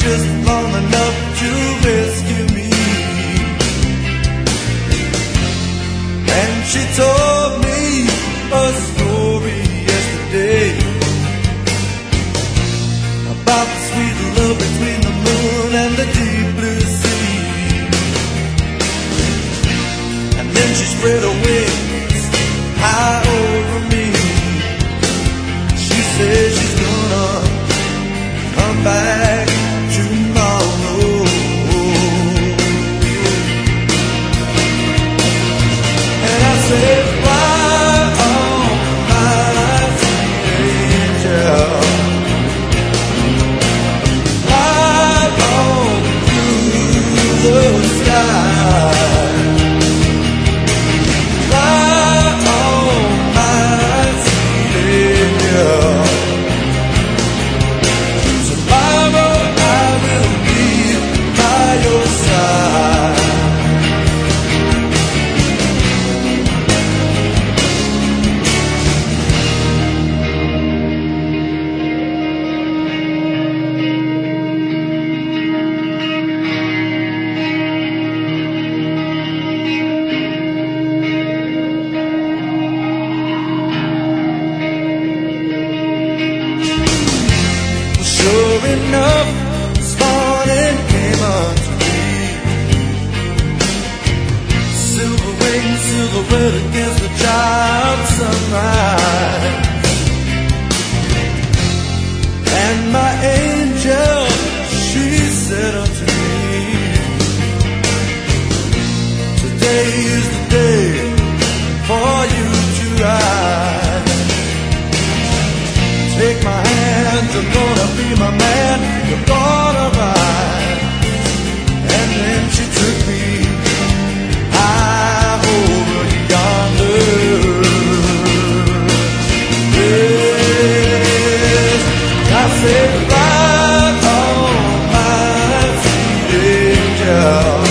just long enough to rescue me. And she told me a story yesterday about the sweet love between the moon and the deep blue sea. And then she spread her wings high over me. She says she's gonna come back tomorrow. And I said, fly on, my sweet angel. Fly on through the sky. Fly on, my sweet angel. Tomorrow I will be by your side. Sure enough, this morning came unto me. Silver wings, silhouette against the child sunrise. And my angel, she said unto me, today is the day for you to ride. Take my hand, you're gonna be my man, you're gonna ride. And then she took me high over yonder. Yes, I said, ride on, my sweet angel.